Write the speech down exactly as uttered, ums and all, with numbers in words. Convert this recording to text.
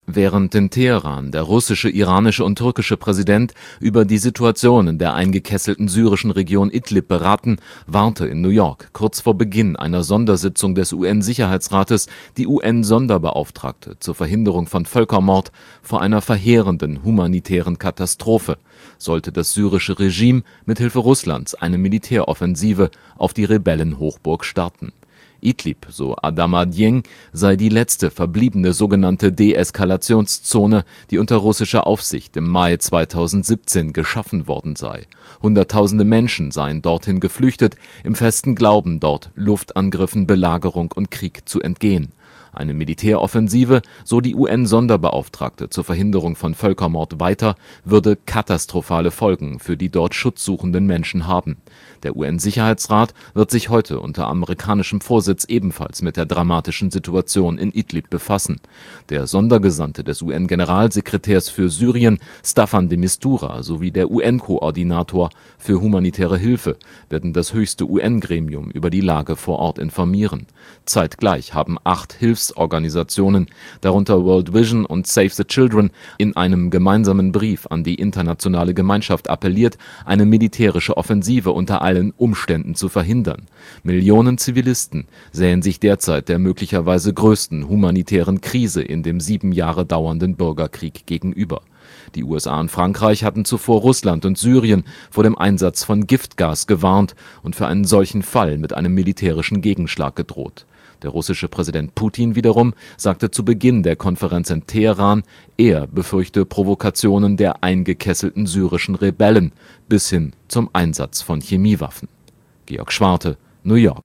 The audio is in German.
Während in Teheran der russische, iranische und türkische Präsident über die Situation in der eingekesselten syrischen Region Idlib beraten, warnte in New York kurz vor Beginn einer Sondersitzung des U N-Sicherheitsrates die U N-Sonderbeauftragte zur Verhinderung von Völkermord vor einer verheerenden humanitären Katastrophe, sollte das syrische Regime mithilfe Russlands eine Militäroffensive auf die Rebellenhochburg starten. Idlib, so Adama Dieng, sei die letzte verbliebene sogenannte Deeskalationszone, die unter russischer Aufsicht im Mai zweitausendsiebzehn geschaffen worden sei. Hunderttausende Menschen seien dorthin geflüchtet, im festen Glauben, dort Luftangriffen, Belagerung und Krieg zu entgehen. Eine Militäroffensive, so die U N-Sonderbeauftragte zur Verhinderung von Völkermord weiter, würde katastrophale Folgen für die dort schutzsuchenden Menschen haben. Der U N-Sicherheitsrat wird sich heute unter amerikanischem Vorsitz ebenfalls mit der dramatischen Situation in Idlib befassen. Der Sondergesandte des U N-Generalsekretärs für Syrien, Staffan de Mistura, sowie der U N-Koordinator für humanitäre Hilfe werden das höchste U N-Gremium über die Lage vor Ort informieren. Zeitgleich haben acht Hilfsorganisationen, darunter World Vision und Save the Children, in einem gemeinsamen Brief an die internationale Gemeinschaft appelliert, eine militärische Offensive unter allen Umständen zu verhindern. Millionen Zivilisten sähen sich derzeit der möglicherweise größten humanitären Krise in dem sieben Jahre dauernden Bürgerkrieg gegenüber. Die U S A und Frankreich hatten zuvor Russland und Syrien vor dem Einsatz von Giftgas gewarnt und für einen solchen Fall mit einem militärischen Gegenschlag gedroht. Der russische Präsident Putin wiederum sagte zu Beginn der Konferenz in Teheran, er befürchte Provokationen der eingekesselten syrischen Rebellen bis hin zum Einsatz von Chemiewaffen. Georg Schwarte, New York.